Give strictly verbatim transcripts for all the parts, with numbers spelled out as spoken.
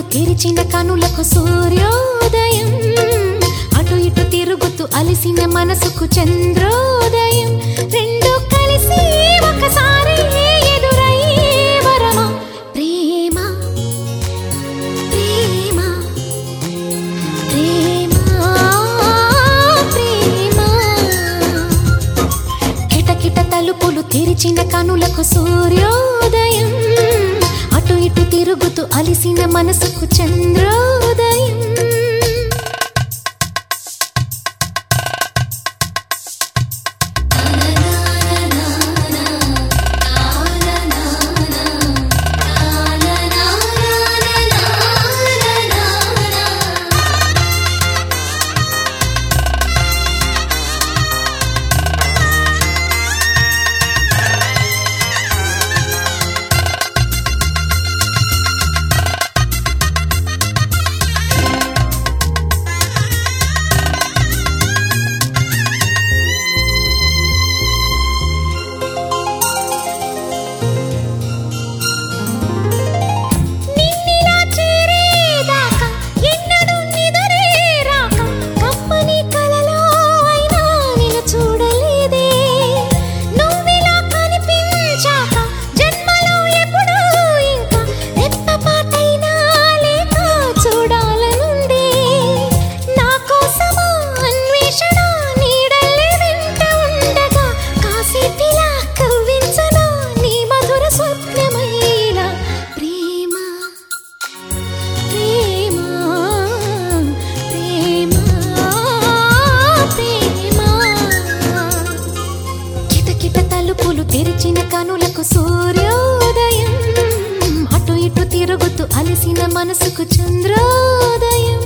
తెరిచిన కనులకు సూర్యోదయం, అటు ఇటు తిరుగుతూ అలిసిన మనసుకు చంద్రోదయం, రెండు కలిసి ఒకసారి ఎదురయ్యే వరమా ప్రేమ ప్రేమ ప్రేమ ప్రేమ. కిటకిట తలుపులు తెరిచిన కనులకు సూర్యోదయం, అటు ఇటు తిరుగుతూ అలిసిన మనసుకు చంద్రోదయం. తెరిచిన కనులకు సూర్యోదయం, అటు ఇటు తిరుగుతూ అలసిన మనసుకు చంద్రోదయం.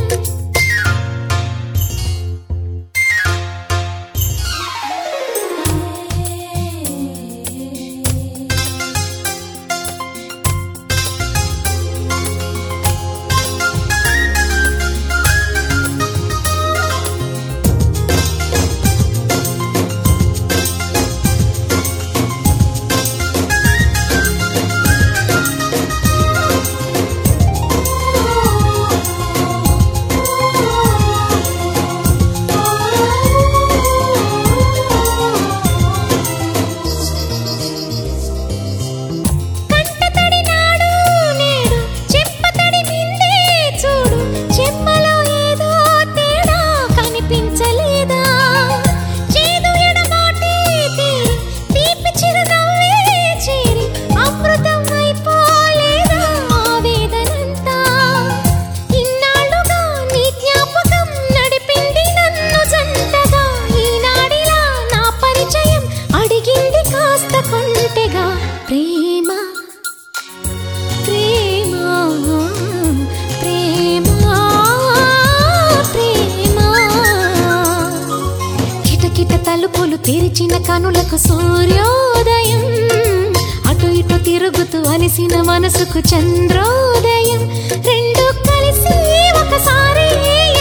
ప్రేమ ప్రేమ ప్రేమ ప్రేమ. కిటకిట తలుపులు తెరిచిన కనులకు సూర్యోదయం, అటు ఇటు తిరుగుతూ అలిసిన మనసుకు చంద్రోదయం, రెండు కలిసి ఒకసారి